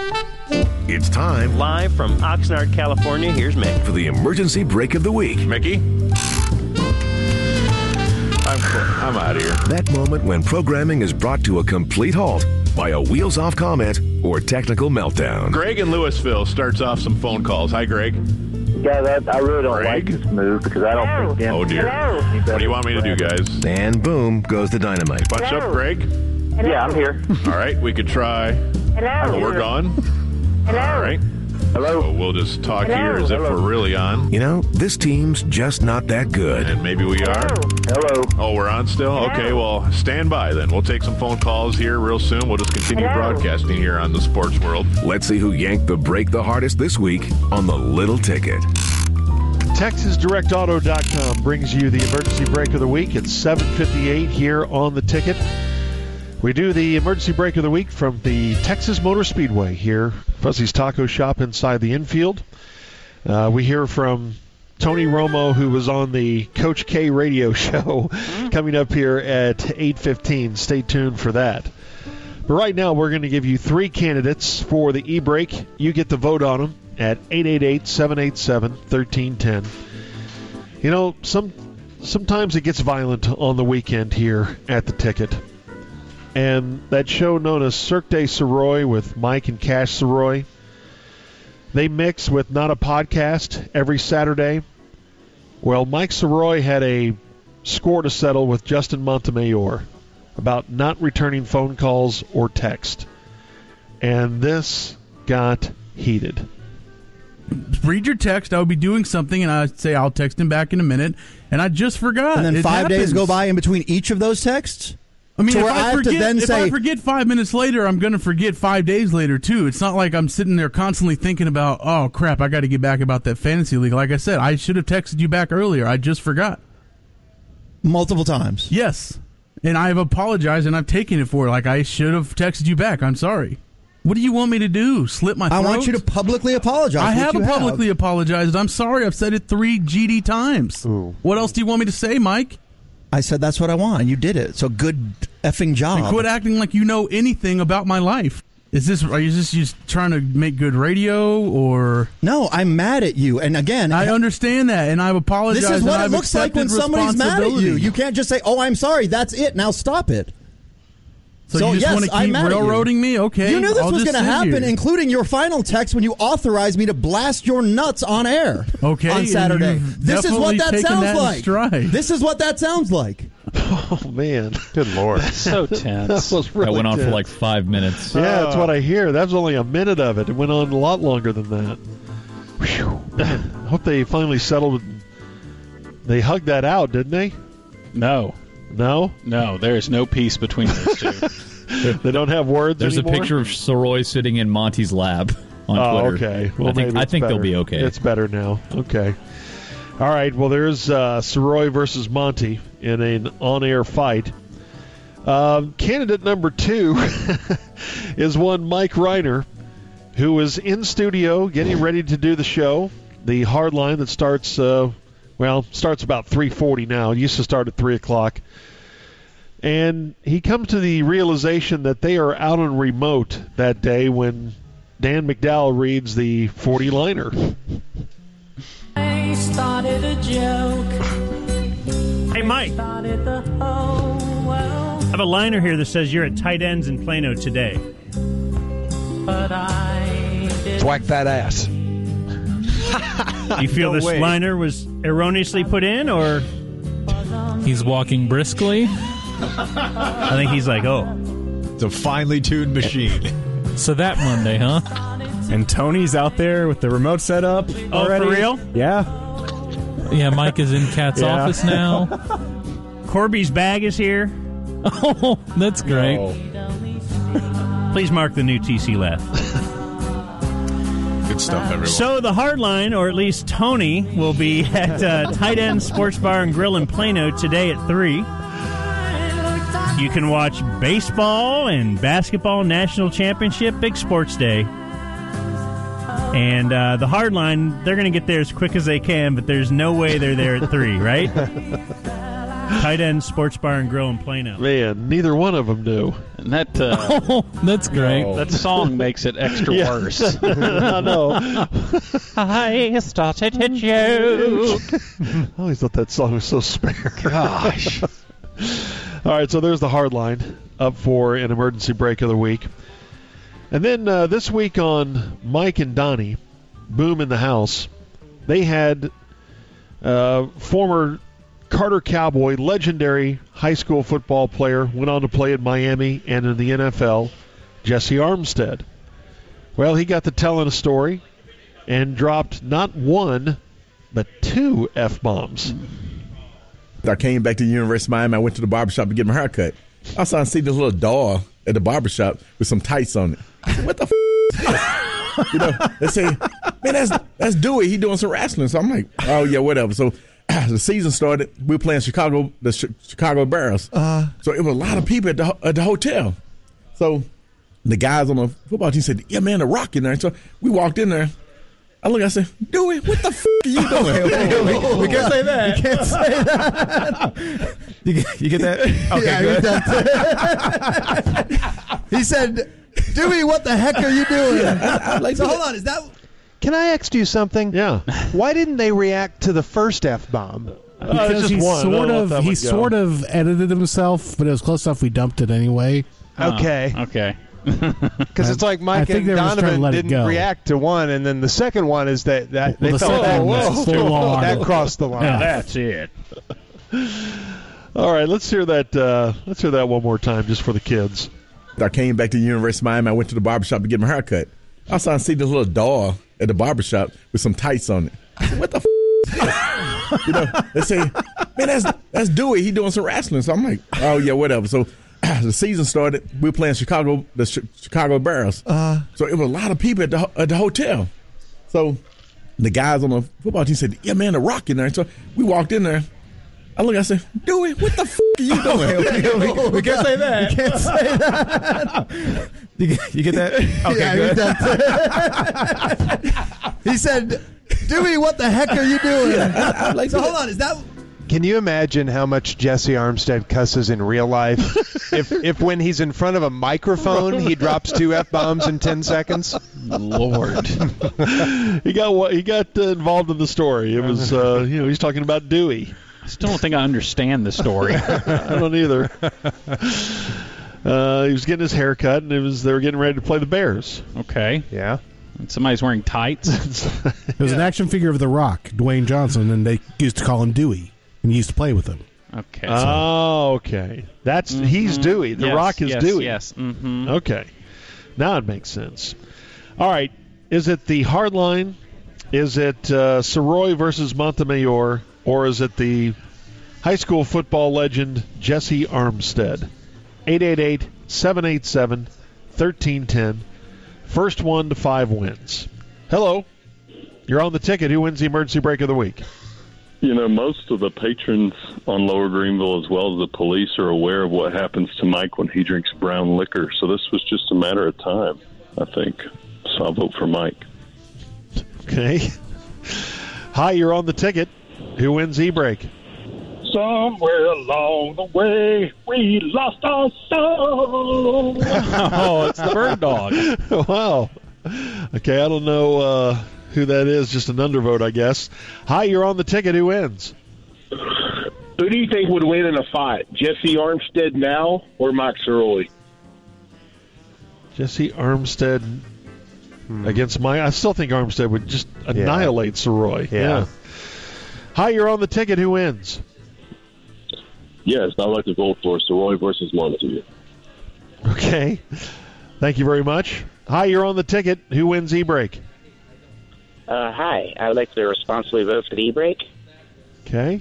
It's time Live from Oxnard, California, here's Mick. for the emergency break of the week. Mickey? I'm out of here. That moment when programming is brought to a complete halt by a wheels-off comment or technical meltdown. Greg in Louisville starts off some phone calls. Hi, Greg. Guys, I really don't like Greg? this move because I don't think Dan. Oh, dear. What do you want me to do, guys? And boom goes the dynamite. Bunch up, Greg? Yeah, I'm here. All right, we could try. Oh, we're gone? All right. Hello. So we'll just talk here as if we're really on. You know, this team's just not that good. And maybe we are. Hello. Oh, we're on still? Okay, well, stand by then. We'll take some phone calls here real soon. We'll just continue broadcasting here on the Sports World. Let's see who yanked the break the hardest this week on the Little Ticket. TexasDirectAuto.com brings you the emergency break of the week. It's 7:58 here on the Ticket. We do the emergency break of the week from the Texas Motor Speedway here, Fuzzy's Taco Shop inside the infield. We hear from Tony Romo, who was on the Coach K radio show, coming up here at 8:15. Stay tuned for that. But right now, we're going to give you 3 candidates for the e-break. You get to vote on them at 888-787-1310. You know, sometimes it gets violent on the weekend here at the Ticket. And that show known as Cirque du Soroy with Mike and Cash Soroy, they mix with Not a Podcast every Saturday. Well, Mike Soroy had a score to settle with Justin Montemayor about not returning phone calls or text. And this got heated. Read your text. I would be doing something, and I'd say I'll text him back in a minute, and I just forgot. And then It 5 days happens. go by in between each of those texts? I mean, So if where I I have to forget, then if say- I forget 5 minutes later, I'm going to forget 5 days later, too. It's not like I'm sitting there constantly thinking about, oh, crap, I got to get back about that fantasy league. Like I said, I should have texted you back earlier. I just forgot. Multiple times. Yes. And I've apologized, and I've taken it for it. Like, I should have texted you back. I'm sorry. What do you want me to do? Slit my throat? I want you to publicly apologize. I which have you publicly apologized. I'm sorry. I've said it 3 GD times. Ooh. What else do you want me to say, Mike? I said that's what I want, and you did it. So good effing job. And quit acting like you know anything about my life. Are you just trying to make good radio, or? No, I'm mad at you. And again, I understand that, and I've apologized. this is what and it I've looks like when accepted somebody's mad at you. responsibility. You can't just say, "Oh, I'm sorry." That's it. Now stop it. So you just want to I'm keep mad at you. railroading me? Okay. You knew this I'll was just going to sit happen, here. including your final text when you authorized me to blast your nuts on air. Okay, on and Saturday. you've This is what definitely that taken sounds that in like. stride. This is what that sounds like. Oh, man. Good Lord. So That tense. was really That went on for tense. like 5 minutes. Yeah, that's what I hear. That was only a minute of it. It went on a lot longer than that. Whew. I hope they finally settled. They hugged that out, didn't they? No, No? there is no peace between those two. They don't have words There's anymore? a picture of Soroy sitting in Monty's lab on Oh, Twitter. okay. Well, I think maybe it's they'll better. be okay. It's better now. Okay. All right. Well, there's Soroy versus Monty in an on-air fight. Candidate number 2 is one Mike Reiner, who was in studio getting ready to do the show. The hard line that starts, starts about 3:40 now. It used to start at 3 o'clock. And he comes to the realization that they are out on remote that day when Dan McDowell reads the 40-liner. I started a joke. Hey, Mike. Started the whole world. I have a liner here that says you're at tight ends in Plano today. But I did. Thwack that ass. Do you feel No this way. liner was erroneously put in, or He's walking briskly. I think he's like, oh. It's a finely tuned machine. So that Monday, huh? And Tony's out there with the remote set up already. For real? Yeah. Yeah, Mike is in Cat's Yeah. office now. Corby's bag is here. Oh, that's great. Please mark the new TC laugh. Good stuff, everyone. So the hard line, or at least Tony, will be at Tight End Sports Bar and Grill in Plano today at 3. You can watch baseball and basketball national championship, big sports day. And the hard line, they're going to get there as quick as they can, but there's no way they're there at 3, right? Tight End Sports Bar and Grill in Plano. Man, neither one of them knew. And that That's great. that song makes it extra worse. I know. I started a joke. I always thought that song was so spare. Gosh. All right, so there's the hard line up for an emergency break of the week. And then this week on Mike and Donnie, Boom in the House, they had former Carter Cowboy, legendary high school football player, went on to play at Miami and in the NFL, Jesse Armstead. Well, he got to telling a story and dropped not one, but 2 F-bombs. I came back to the University of Miami. I went to the barbershop to get my hair cut. I saw see this little doll at the barbershop with some tights on it. I said, what the f***? You know, they say, man, that's Dewey. He doing some wrestling. So I'm like, oh, yeah, whatever. So the season started. We were playing the Chicago Bears. So it was a lot of people at the hotel. So the guys on the football team said, yeah, man, The Rock in there. So we walked in there. I look, I said, Dewey, what the f*** are you doing? We can't say that. You can't say that. You get that? Okay, Yeah, good. That he said, Dewey, what the heck are you doing? So hold on, is that... Can I ask you something? Yeah. Why didn't they react to the first F-bomb? Because he sort of edited himself, but it was close enough we dumped it anyway. Okay. Okay. Because it's like Mike and they were just trying to Donovan let it didn't go. react to one, and then the second one is that they the felt second one was full on. that crossed the line. Yeah. That's it. All right, let's hear that one more time just for the kids. I came back to the University of Miami. I went to the barbershop to get my hair cut. I saw see this little doll at the barbershop with some tights on it. I said, what the f***? You know, they say, man, that's Dewey. He doing some wrestling. So I'm like, oh, yeah, whatever. So the season started. We were playing the Chicago Bears. So it was a lot of people at the hotel. So the guys on the football team said, yeah, man, The Rock in there. So we walked in there. I look, I said, Dewey, what the f*** are you doing? We can't say that. You can't say that. You get that? Okay, yeah, good. He said, Dewey, what the heck are you doing? So hold on, is that... Can you imagine how much Jesse Armstead cusses in real life? if when he's in front of a microphone, he drops 2 F-bombs in 10 seconds? Lord. He got involved in the story. It was, he's talking about Dewey. I still don't think I understand the story. I don't either. He was getting his hair cut, and they were getting ready to play the Bears. Okay. Yeah. And somebody's wearing tights. It was an action figure of The Rock, Dwayne Johnson, and they used to call him Dewey, and he used to play with him. Okay. Oh, okay. He's Dewey. The Rock is Dewey. Yes. Mm-hmm. Okay. Now it makes sense. All right. Is it the hard line? Is it Soroy versus Montemayor? Or is it the high school football legend Jesse Armstead? 888-787-1310. First 1 to 5 wins. Hello. You're on the ticket. Who wins the emergency break of the week? You know, most of the patrons on Lower Greenville, as well as the police, are aware of what happens to Mike when he drinks brown liquor. So this was just a matter of time, I think. So I'll vote for Mike. Okay. Hi, you're on the ticket. Who wins E-break? Somewhere along the way, we lost our soul. Oh, it's the bird dog. Wow. Okay, I don't know who that is. Just an undervote, I guess. Hi, you're on the ticket. Who wins? Who do you think would win in a fight? Jesse Armstead now or Mike Soroy? Jesse Armstead against Mike. I still think Armstead would just annihilate Soroy. Yeah. Hi, you're on the ticket. Who wins? Yes, I'd like to vote for Soroy versus Montague. Okay. Thank you very much. Hi, you're on the ticket. Who wins E-break? Hi, I would like to responsibly vote for the E-break. Okay.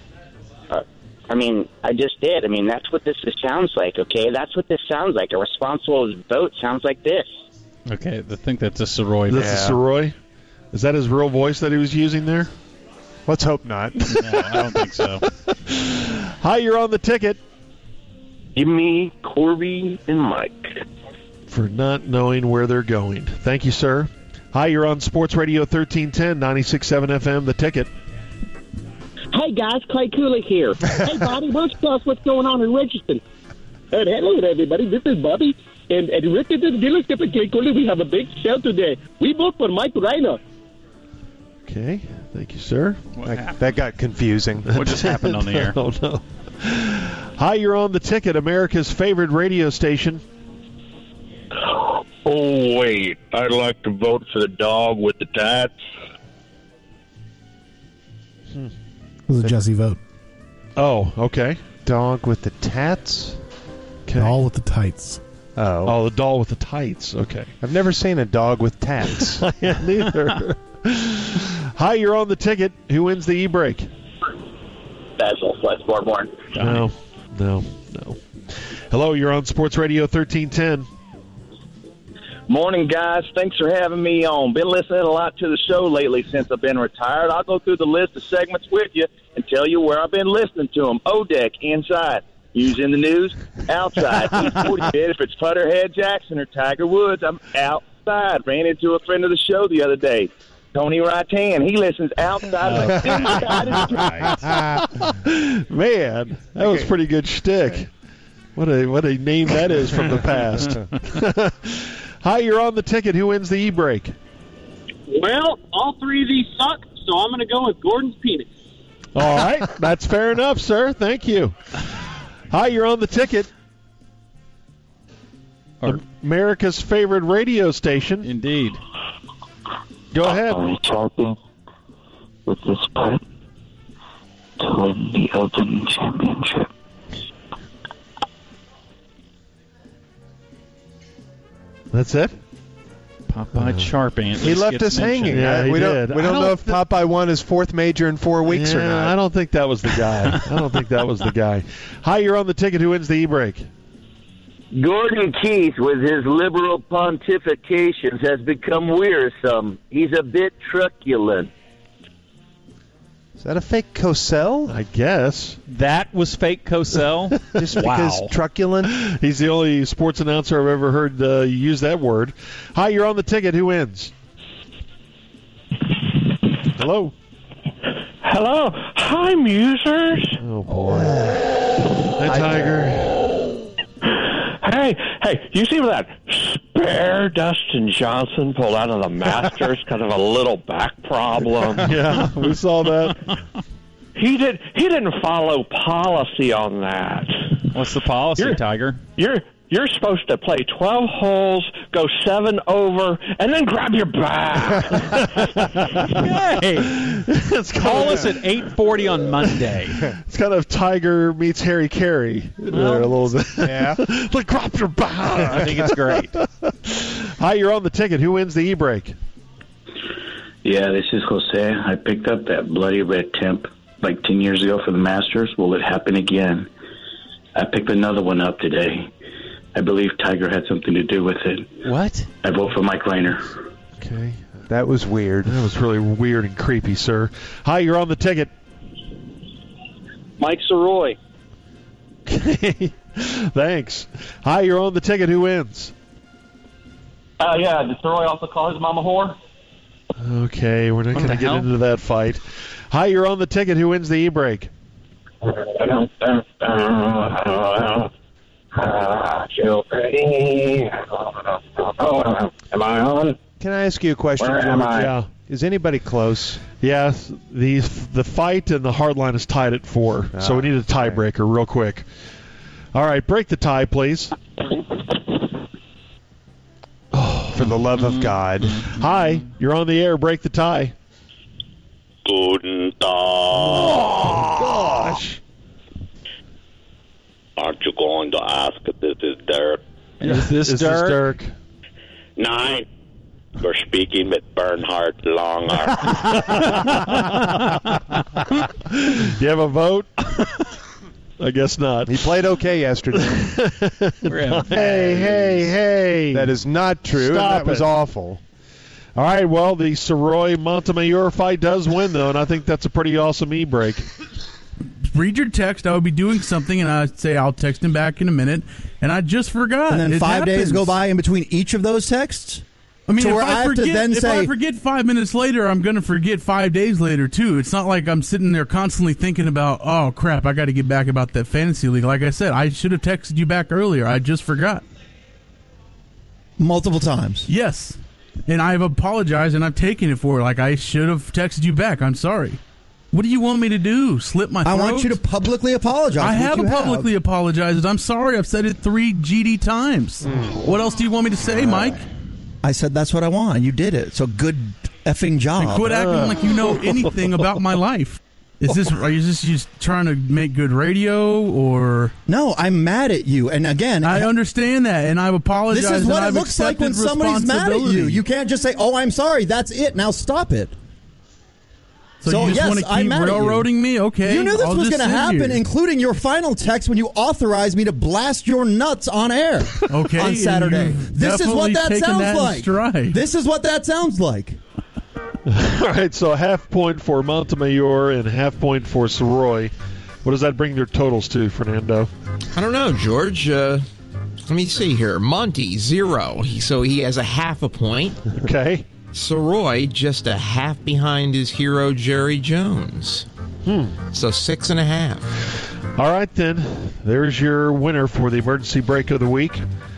I just did. That's what this sounds like, okay? That's what this sounds like. A responsible vote sounds like this. Okay, I think that's a Soroy. That's a Soroy? Is that his real voice that he was using there? Let's hope not. No, I don't think so. Hi, you're on the ticket. Give me Corby and Mike. For not knowing where they're going. Thank you, sir. Hi, you're on Sports Radio 1310, 96.7 FM, The Ticket. Hey, guys, Clay Cooley here. Hey, Bobby, why don't you tell us what's going on in Richardson? Hello, everybody. This is Bobby. And at Richardson dealership at Clay Cooley, we have a big sale today. We vote for Mike Reiner. Okay, thank you, sir. That got confusing. What just happened on the air? I don't know. Hi, you're on the ticket, America's favorite radio station. Oh, wait. I'd like to vote for the dog with the tats. It was a Jesse vote. Oh, okay. Dog with the tats? Okay. Doll with the tights. Oh, the doll with the tights. Okay. I've never seen a dog with tats. Yeah, neither. Hi, you're on the ticket. Who wins the e-break? Basil, West Bourborn. No. Hello, you're on Sports Radio 1310. Morning, guys. Thanks for having me on. Been listening a lot to the show lately since I've been retired. I'll go through the list of segments with you and tell you where I've been listening to them. O-Deck, inside. News in the news, outside. If it's Putterhead Jackson or Tiger Woods, I'm outside. Ran into a friend of the show the other day, Tony Ratan. He listens outside. Man, that was pretty good shtick. What a name that is from the past. Hi, you're on the ticket. Who wins the e-break? Well, all three of these suck, so I'm going to go with Gordon's penis. All right, that's fair enough, sir. Thank you. Hi, you're on the ticket. America's favorite radio station. Indeed. Go ahead. Champion with this putt to win the Open Championship. That's it? Popeye Sharpie. He left us hanging. Yeah, we did. don't know if Popeye won his fourth major in 4 weeks or not. I don't think that was the guy. Hi, you're on the ticket. Who wins the e-break? Gordon Keith, with his liberal pontifications, has become wearisome. He's a bit truculent. Is that a fake Cosell? I guess. That was fake Cosell? Just because truculent? He's the only sports announcer I've ever heard use that word. Hi, you're on the ticket. Who wins? Hello? Hello. Hi, musers. Oh, boy. Hi, Tiger. Hey, you see what that spare Dustin Johnson pulled out of the Masters because of a little back problem? Yeah, we saw that. He didn't follow policy on that. What's the policy, Tiger? You're supposed to play 12 holes, go 7 over, and then grab your back. Hey, call us at 8:40 on Monday. It's kind of Tiger meets Harry Carey there a little bit. Yeah. Like, grab your back. I think it's great. Hi, you're on the ticket. Who wins the e-break? Yeah, this is Jose. I picked up that bloody red temp like 10 years ago for the Masters. Will it happen again? I picked another one up today. I believe Tiger had something to do with it. What? I vote for Mike Reiner. Okay. That was weird. That was really weird and creepy, sir. Hi, you're on the ticket. Mike Soroy. Okay. Thanks. Hi, you're on the ticket. Who wins? Yeah, did Soroy also call his mama whore? Okay, we're not going to get into that fight. Hi, you're on the ticket. Who wins the e-break? Am I on? Can I ask you a question, Where George? am I? Yeah. Is anybody close? Yes, the fight and the hard line is tied at 4, so we need a tiebreaker real quick. All right, break the tie, please. For the love of God. Hi, you're on the air. Break the tie. Guten Tag. Oh, gosh. Aren't you going to ask if this is Dirk? Is this Dirk? Nein. You're speaking with Bernhard Langer. Do you have a vote? I guess not. He played okay yesterday. Hey. That is not true. Stop and that was it. awful. All right, well, the Soroy Montemayor fight does win, though, and I think that's a pretty awesome e-break. Read your text. I would be doing something, and I'd say I'll text him back in a minute, and I just forgot. And then It 5 days happens. go by in between each of those texts? I mean, to if where I have to then if say, I forget 5 minutes later, I'm going to forget 5 days later, too. It's not like I'm sitting there constantly thinking about, oh, crap, I got to get back about that fantasy league. Like I said, I should have texted you back earlier. I just forgot. multiple times. Yes. And I've apologized, and I've taken it for it. Like, I should have texted you back. I'm sorry. What do you want me to do? Slip my throat? I want you to publicly apologize. I have publicly apologized. I'm sorry. I've said it 3 GD times. What else do you want me to say, Mike? I said that's what I want. You did it. So good effing job. And quit acting like you know anything about my life. Are you just trying to make good radio, or no? I'm mad at you. And again, I understand that, and I've apologized. This is what and it I've looks like when somebody's mad at you. You can't just say, "Oh, I'm sorry." That's it. Now stop it. So you just want to keep railroading me? Okay. You knew this was going to happen, including your final text when you authorized me to blast your nuts on air. Okay. On Saturday. This is what that sounds like. This is what that sounds like. All right, so a half point for Montemayor and half point for Soroy. What does that bring their totals to, Fernando? I don't know, George. Let me see here. Monty, 0. So he has a half a point. Okay. Soroy just a half behind his hero, Jerry Jones. So 6.5. All right, then. There's your winner for the emergency break of the week.